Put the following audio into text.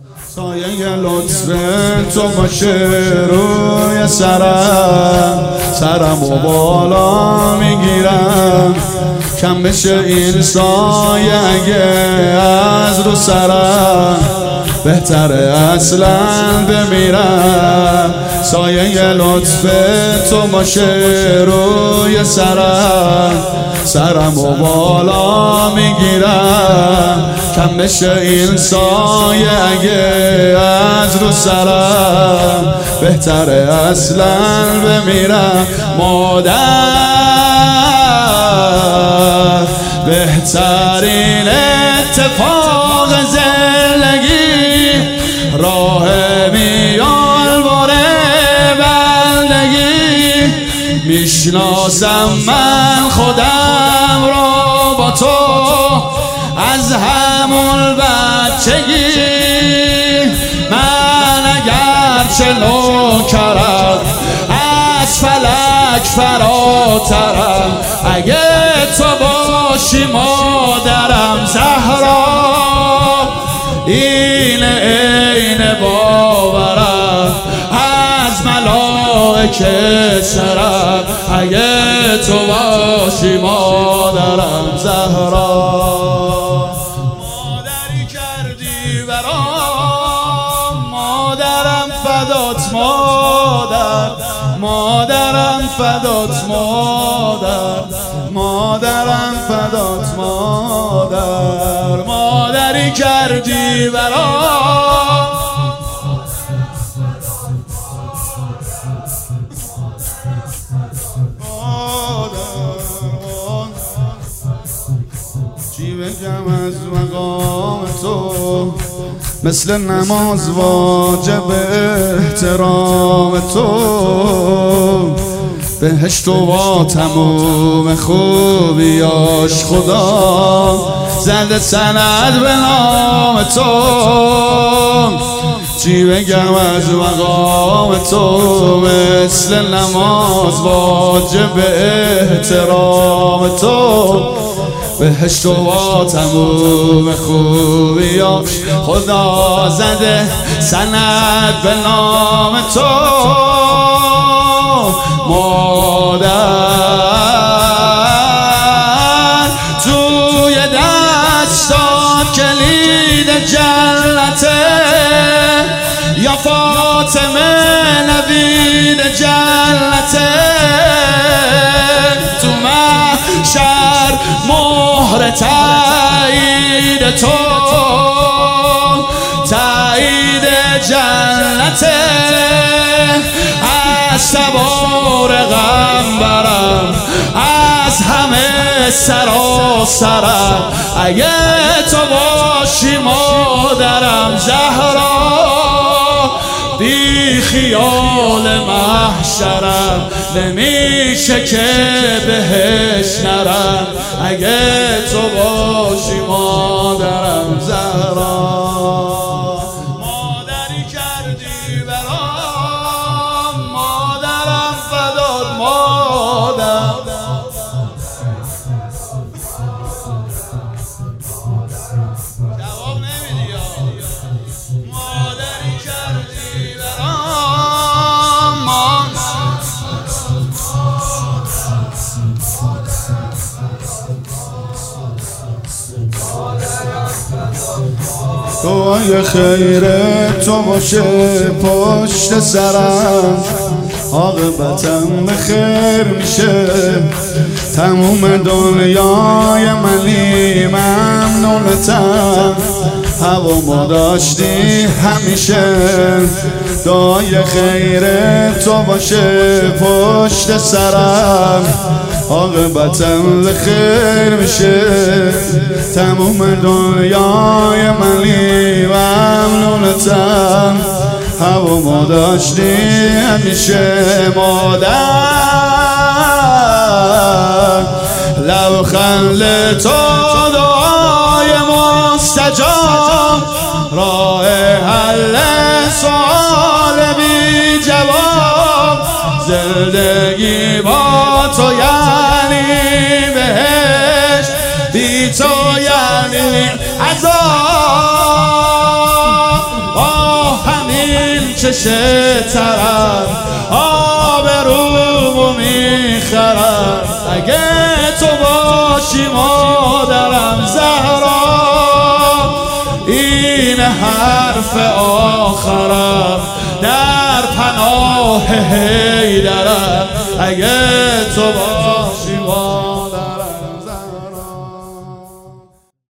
سایه لطف تو باشه روی سرم و بالا میگیرم، کم بشه این سایه اگه از رو سرم، بهتره اصلا بمیرم. سایه لطف تو باشه روی سرم و بالا میگیرم، کم بشه این سایه اگه از رو سرم، بهتره اصلا بمیرم. مادر بهترین اتفاق زندگی، راه میال باره بندگی، میشناسم من خودم را با تو از همون بچگی. من اگر چه نوکرم از فلک فراترم، اگه تو باشی مادرم زهرا، این عین باورم از ملائکه سرم، اگه تو باشی مادرم زهرا. مادری کردی برام، مادرم فدات مادر، مادرم فدات مادر، مادرم فدات مادر، مادری کردی برام. چی بگم از مقام تو، مثل نماز واجب احترام تو، بهشت و با تموم خوبیاش خدا زنده سند به نام تو. چی بگم از مقام تو، مثل نماز واجب احترام تو، بهشت و با تموم خوبیاش خدا زنده سند به نام تو. مادر توی دستات کلید جنته، یا فاطمه نوید جنته، تو محشر مهر تایید تو، تایید جنته. از سوار غم برم، از همه سراسرم، اگه تو باشی مادرم زهرا، بی خیال محشرم، نمیشه که بهش نرم، اگه تو باشی مادرم زهرا. مادری کردی برام، مادرم فدات مادر. جواب نمیدی مادری کردی برام. دعای خیر تو باشه پشت سرم، عاقبتم به خیر میشه، تموم دنیای منی ممنونتم، هوامو داشتی همیشه. دعای خیر تو باشه پشت سرم، عاقبتم به خیر میشه، تموم دنیای منی ممنونتم، هوامو داشتی همیشه. مادر لبخند تو دعای مستجاب، راه حل سوال بی جواب، زندگی با تو یعنی بهشت، بی تو یعنی عذاب. چش طرف آبرومو میخرم. اگه تو باشی مادرم زهرا این حرف آخرم، در پناه حیدرم. اگه تو